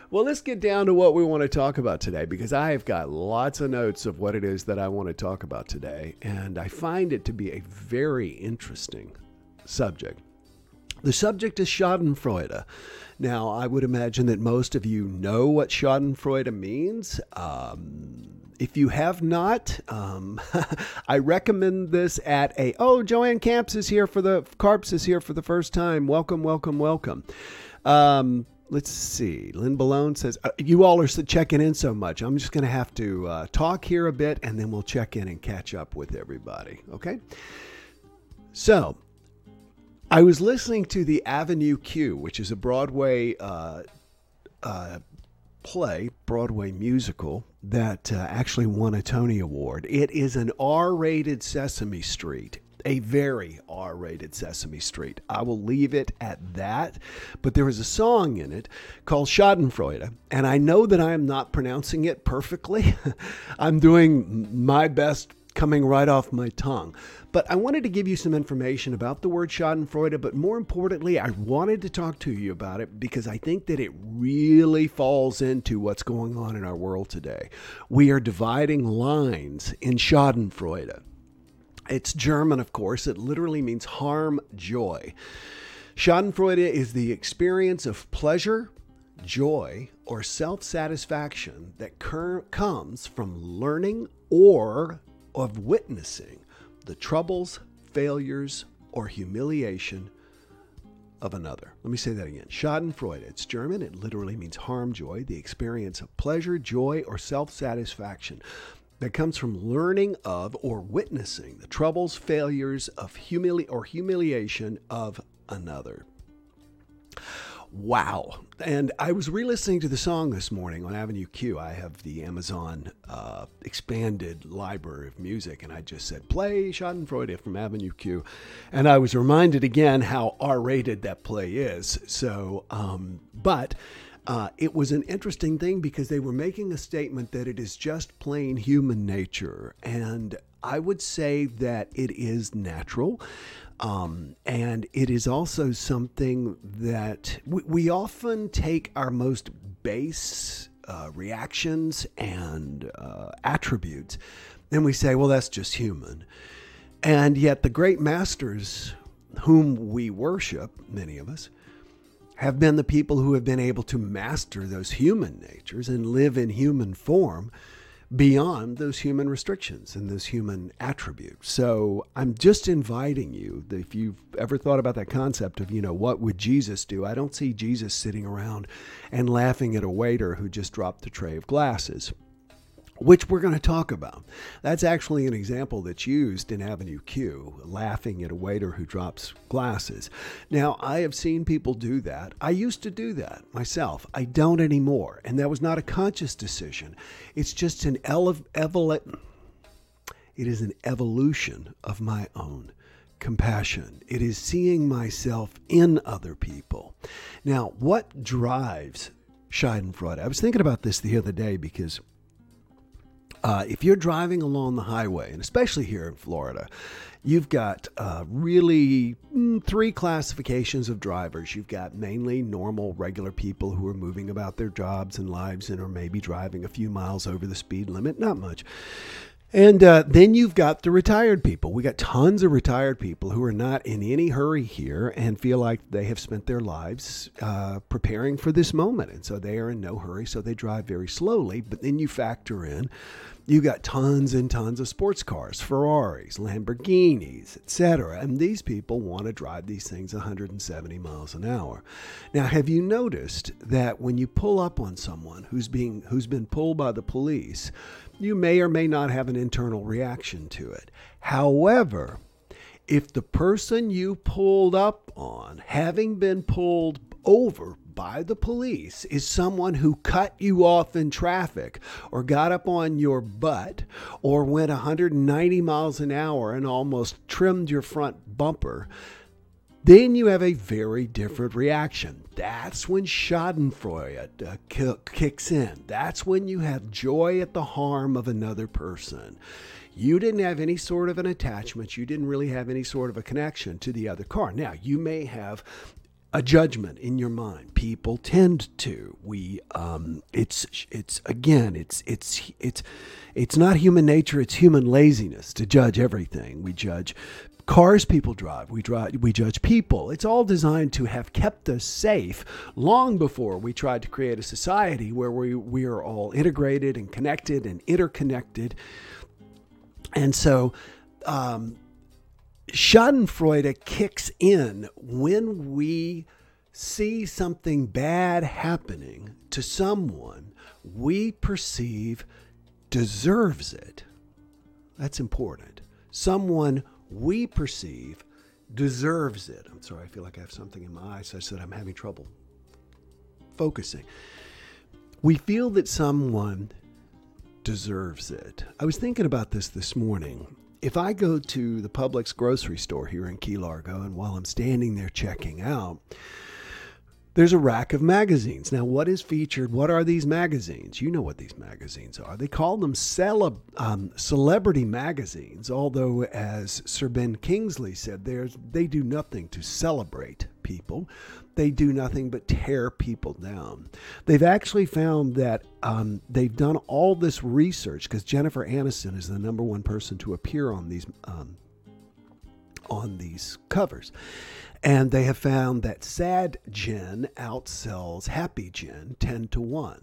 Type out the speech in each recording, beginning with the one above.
Well, let's get down to what we want to talk about today because I have got lots of notes of what it is that I want to talk about today. And I find it to be a very interesting subject. The subject is Schadenfreude. Now, I would imagine that most of you know what Schadenfreude means. If you have not, I recommend this at Joanne Camps is here for the Carps is here for the first time. Welcome, welcome, welcome. Let's see. Lynn Balone says, you all are checking in so much. I'm just going to have to talk here a bit, and then we'll check in and catch up with everybody. Okay? So, I was listening to the Avenue Q, which is a Broadway Broadway musical that actually won a Tony Award. It is an R-rated Sesame Street, a very R-rated Sesame Street. I will leave it at that. But there is a song in it called Schadenfreude, and I know that I am not pronouncing it perfectly. I'm doing my best coming right off my tongue. But I wanted to give you some information about the word Schadenfreude, but more importantly, I wanted to talk to you about it because I think that it really falls into what's going on in our world today. We are dividing lines in Schadenfreude. It's German, of course. It literally means harm, joy. Schadenfreude is the experience of pleasure, joy, or self-satisfaction that comes from learning or of witnessing the troubles, failures, or humiliation of another. Let me say that again. Schadenfreude. It's German. It literally means harm, joy, the experience of pleasure, joy, or self-satisfaction that comes from learning of or witnessing the troubles, failures of humiliation of another. Wow. And I was re-listening to the song this morning on Avenue Q. I have the Amazon expanded library of music, and I just said, play Schadenfreude from Avenue Q. And I was reminded again how R-rated that play is. So, but it was an interesting thing because they were making a statement that it is just plain human nature. And I would say that it is natural. And it is also something that we often take our most base reactions and attributes, and we say, well, that's just human. And yet the great masters whom we worship, many of us, have been the people who have been able to master those human natures and live in human form beyond those human restrictions and those human attributes. So I'm just inviting you that if you've ever thought about that concept of, what would Jesus do? I don't see Jesus sitting around and laughing at a waiter who just dropped a tray of glasses, which we're going to talk about. That's actually an example that's used in Avenue Q, laughing at a waiter who drops glasses. Now, I have seen people do that. I used to do that myself. I don't anymore. And that was not a conscious decision. It's just an evolution of my own compassion. It is seeing myself in other people. Now, what drives Schadenfreude? I was thinking about this the other day because if you're driving along the highway, and especially here in Florida, you've got really three classifications of drivers. You've got mainly normal, regular people who are moving about their jobs and lives and are maybe driving a few miles over the speed limit, not much. And then you've got the retired people. We got tons of retired people who are not in any hurry here and feel like they have spent their lives preparing for this moment. And so they are in no hurry, so they drive very slowly. But then you factor in, you got tons and tons of sports cars, Ferraris, Lamborghinis, etc. And these people want to drive these things 170 miles an hour. Now, have you noticed that when you pull up on someone who's been pulled by the police, you may or may not have an internal reaction to it. However, if the person you pulled up on, having been pulled over by the police, is someone who cut you off in traffic or got up on your butt or went 190 miles an hour and almost trimmed your front bumper, then you have a very different reaction. That's when Schadenfreude kicks in. That's when you have joy at the harm of another person. You didn't have any sort of an attachment. You didn't really have any sort of a connection to the other car. Now, you may have a judgment in your mind. People tend to. It's not human nature. It's human laziness to judge everything. We judge cars people drive. We judge people. It's all designed to have kept us safe long before we tried to create a society where we are all integrated and connected and interconnected. And so, Schadenfreude kicks in when we see something bad happening to someone we perceive deserves it. That's important. Someone we perceive deserves it. I'm sorry, I feel like I have something in my eye such that I'm having trouble focusing. We feel that someone deserves it. I was thinking about this morning. If I go to the Publix grocery store here in Key Largo, and while I'm standing there checking out, there's a rack of magazines. Now, what is featured? What are these magazines? You know what these magazines are. They call them celebrity magazines, although, as Sir Ben Kingsley said, they do nothing to celebrate people. They do nothing but tear people down. They've actually found that they've done all this research because Jennifer Aniston is the number one person to appear on these covers. And they have found that sad Jen outsells happy Jen 10-1.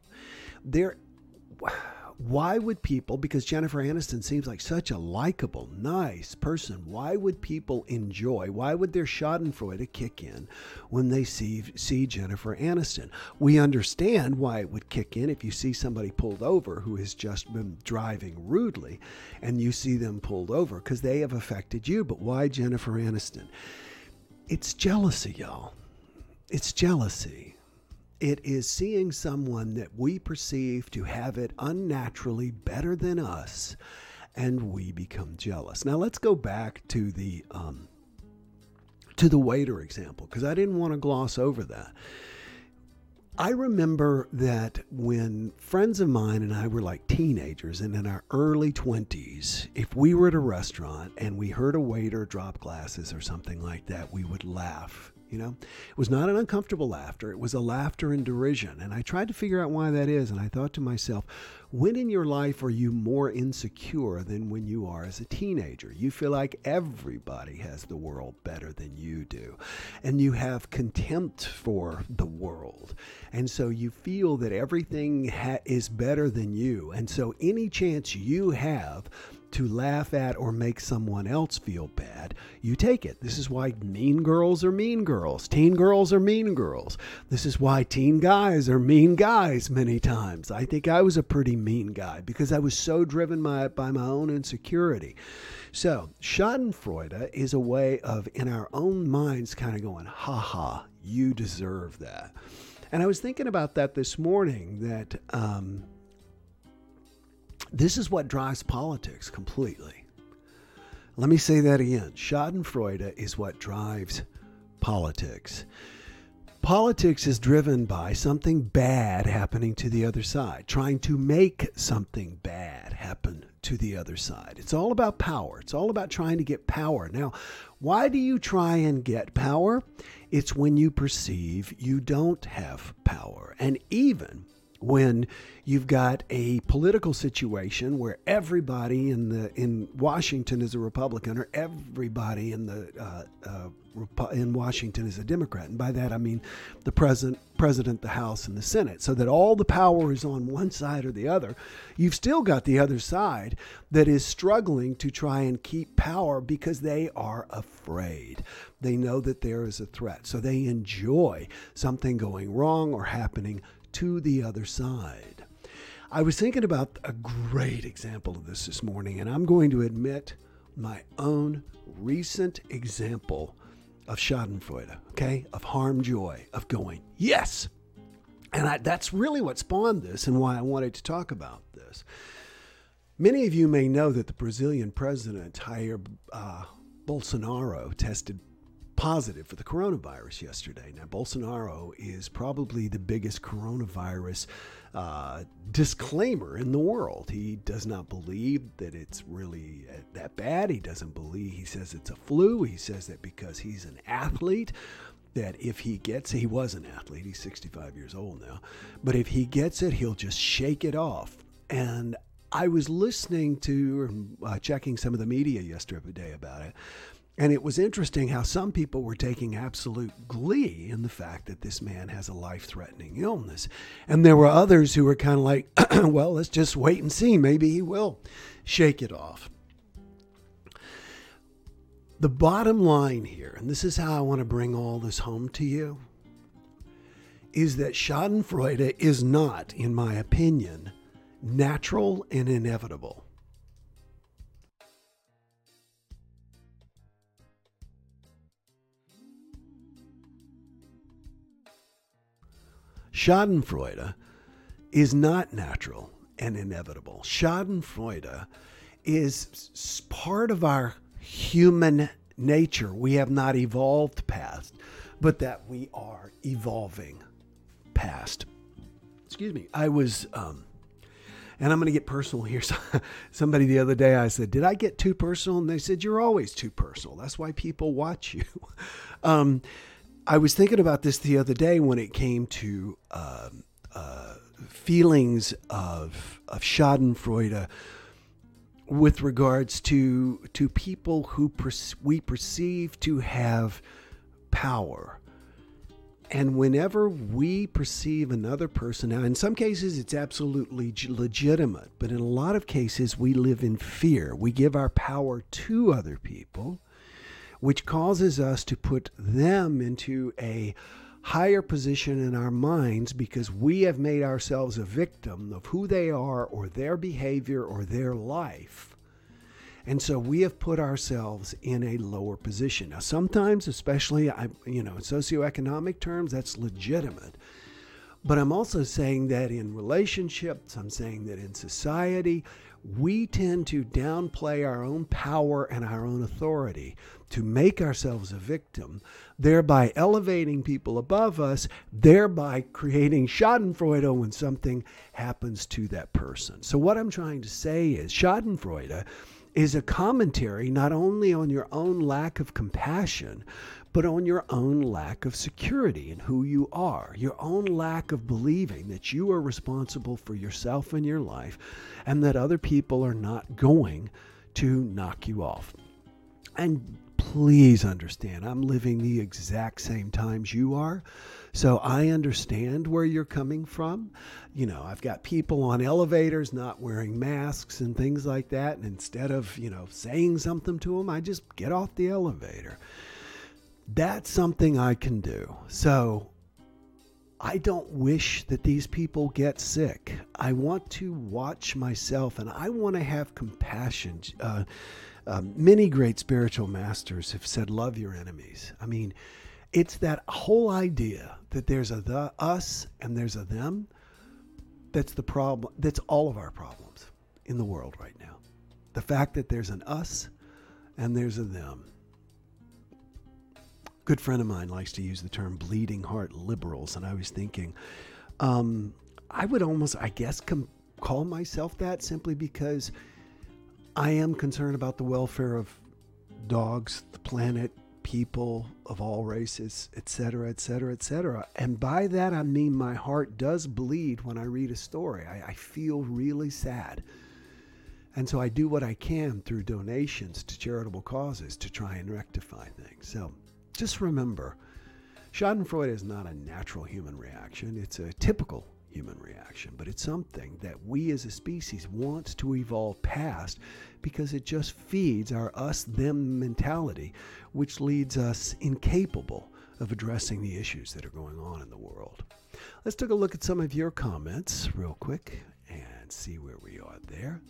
Why would people, because Jennifer Aniston seems like such a likable, nice person, why would people enjoy, why would their Schadenfreude kick in when they see Jennifer Aniston? We understand why it would kick in if you see somebody pulled over who has just been driving rudely and you see them pulled over because they have affected you. But why Jennifer Aniston? It's jealousy, y'all. It's jealousy. It is seeing someone that we perceive to have it unnaturally better than us, and we become jealous. Now let's go back to the waiter example, because I didn't want to gloss over that. I remember that when friends of mine and I were like teenagers and in our early 20s, if we were at a restaurant and we heard a waiter drop glasses or something like that, we would laugh. You know, it was not an uncomfortable laughter. It was a laughter in derision. And I tried to figure out why that is. And I thought to myself, when in your life are you more insecure than when you are as a teenager? You feel like everybody has the world better than you do. And you have contempt for the world. And so you feel that everything is better than you. And so any chance you have to laugh at or make someone else feel bad, you take it. This is why mean girls are mean girls. Teen girls are mean girls. This is why teen guys are mean guys many times. I think I was a pretty mean guy because I was so driven by my own insecurity. So Schadenfreude is a way of, in our own minds, kind of going, ha ha, you deserve that. And I was thinking about that this morning, that this is what drives politics completely. Let me say that again. Schadenfreude is what drives politics. Politics is driven by something bad happening to the other side, trying to make something bad happen to the other side. It's all about power. It's all about trying to get power. Now, why do you try and get power? It's when you perceive you don't have power. And even when you've got a political situation where everybody in Washington is a Republican, or everybody in Washington is a Democrat, and by that I mean the president, the House, and the Senate, so that all the power is on one side or the other, you've still got the other side that is struggling to try and keep power because they are afraid. They know that there is a threat, so they enjoy something going wrong or happening to the other side. I was thinking about a great example of this morning, and I'm going to admit my own recent example of Schadenfreude, okay, of harm joy, of going, yes. And that's really what spawned this and why I wanted to talk about this. Many of you may know that the Brazilian president, Jair Bolsonaro, tested positive for the coronavirus yesterday. Now, Bolsonaro is probably the biggest coronavirus disclaimer in the world. He does not believe that it's really that bad. He says it's a flu. He says that because he's an athlete, that if he gets it, he was an athlete, he's 65 years old now, but if he gets it, he'll just shake it off. And I was listening to, checking some of the media yesterday about it, and it was interesting how some people were taking absolute glee in the fact that this man has a life-threatening illness. And there were others who were kind of like, well, let's just wait and see. Maybe he will shake it off. The bottom line here, and this is how I want to bring all this home to you, is that Schadenfreude is not, in my opinion, natural and inevitable. Schadenfreude is not natural and inevitable. Schadenfreude is part of our human nature. We have not evolved past, but that we are evolving past. Excuse me. I was, and I'm going to get personal here. Somebody the other day, I said, did I get too personal? And they said, you're always too personal. That's why people watch you. I was thinking about this the other day when it came to feelings of Schadenfreude with regards to people who we perceive to have power. And whenever we perceive another person, now in some cases it's absolutely legitimate, but in a lot of cases we live in fear. We give our power to other people, which causes us to put them into a higher position in our minds because we have made ourselves a victim of who they are or their behavior or their life. And so we have put ourselves in a lower position. Now, sometimes, especially, in socioeconomic terms, that's legitimate. But I'm also saying that in relationships, I'm saying that in society, we tend to downplay our own power and our own authority to make ourselves a victim, thereby elevating people above us, thereby creating Schadenfreude when something happens to that person. So what I'm trying to say is Schadenfreude is a commentary not only on your own lack of compassion, but on your own lack of security in who you are, your own lack of believing that you are responsible for yourself and your life, and that other people are not going to knock you off. And please understand, I'm living the exact same times you are, so I understand where you're coming from. I've got people on elevators not wearing masks and things like that, and instead of, saying something to them, I just get off the elevator. That's something I can do. So I don't wish that these people get sick. I want to watch myself, and I want to have compassion. Many great spiritual masters have said, love your enemies. I mean, it's that whole idea that there's a the us and there's a them. That's the problem. That's all of our problems in the world right now. The fact that there's an us and there's a them. Good friend of mine likes to use the term bleeding heart liberals. And I was thinking, I would almost, call myself that simply because I am concerned about the welfare of dogs, the planet, people of all races, etc., etc., etc. And by that, I mean my heart does bleed when I read a story. I feel really sad. And so I do what I can through donations to charitable causes to try and rectify things. So just remember, Schadenfreude is not a natural human reaction. It's a typical human reaction, but it's something that we as a species want to evolve past because it just feeds our us-them mentality, which leads us incapable of addressing the issues that are going on in the world. Let's take a look at some of your comments real quick and see where we are there.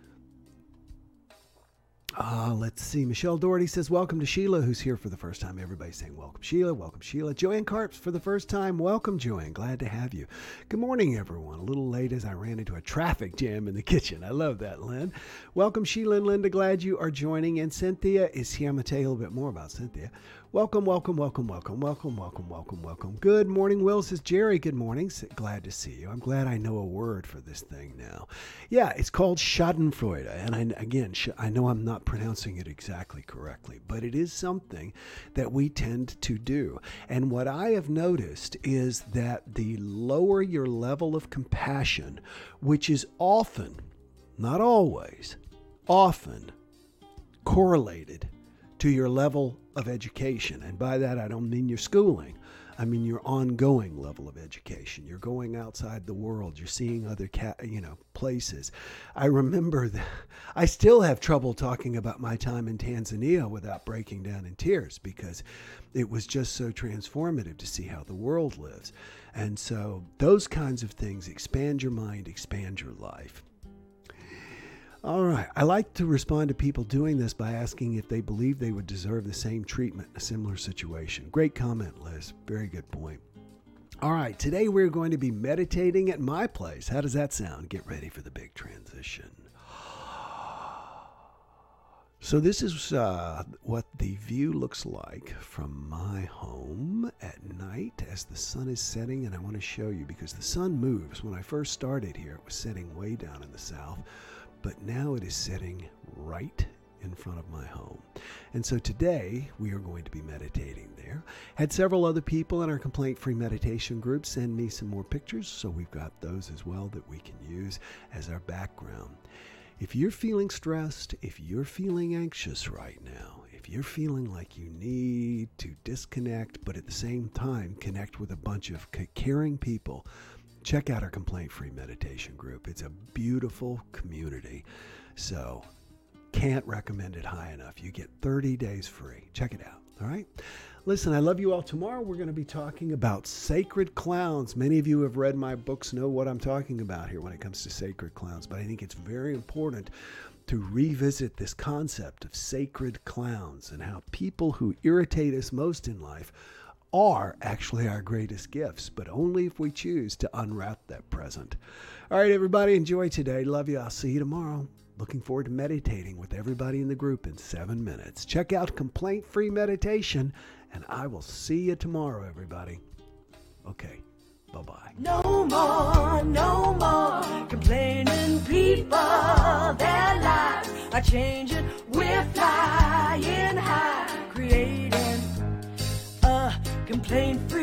Let's see. Michelle Doherty says, welcome to Sheila, who's here for the first time. Everybody's saying, welcome, Sheila. Welcome, Sheila. Joanne Carps for the first time. Welcome, Joanne. Glad to have you. Good morning, everyone. A little late as I ran into a traffic jam in the kitchen. I love that, Lynn. Welcome, Sheila and Linda. Glad you are joining. And Cynthia is here. I'm going to tell you a little bit more about Cynthia. Welcome, welcome, welcome, welcome, welcome, welcome, welcome, welcome. Good morning, Will, says Jerry. Good morning. Glad to see you. I'm glad I know a word for this thing now. Yeah, it's called Schadenfreude. And I know I'm not pronouncing it exactly correctly, but it is something that we tend to do. And what I have noticed is that the lower your level of compassion, which is often, not always, often correlated to your level of education. And by that, I don't mean your schooling. I mean your ongoing level of education. You're going outside the world. You're seeing other places. I remember that I still have trouble talking about my time in Tanzania without breaking down in tears, because it was just so transformative to see how the world lives. And so those kinds of things expand your mind, expand your life. All right. I like to respond to people doing this by asking if they believe they would deserve the same treatment in a similar situation. Great comment, Liz. Very good point. All right. Today we're going to be meditating at my place. How does that sound? Get ready for the big transition. So this is what the view looks like from my home at night as the sun is setting. And I want to show you because the sun moves. When I first started here, it was setting way down in the south. But now it is setting right in front of my home. And so today we are going to be meditating there. Had several other people in our complaint-free meditation group send me some more pictures, so we've got those as well that we can use as our background. If you're feeling stressed, if you're feeling anxious right now, if you're feeling like you need to disconnect, but at the same time connect with a bunch of caring people, check out our complaint-free meditation group. It's a beautiful community. So can't recommend it high enough. You get 30 days free. Check it out. All right. Listen, I love you all. Tomorrow we're going to be talking about sacred clowns. Many of you who have read my books know what I'm talking about here when it comes to sacred clowns, but I think it's very important to revisit this concept of sacred clowns and how people who irritate us most in life are actually our greatest gifts, but only if we choose to unwrap that present. All right, everybody, enjoy today. Love you. I'll see you tomorrow. Looking forward to meditating with everybody in the group in 7 minutes. Check out Complaint-Free Meditation, and I will see you tomorrow, everybody. Okay, bye-bye. No more complaining people. Their lives are changing. We're flying high, creating complaint-free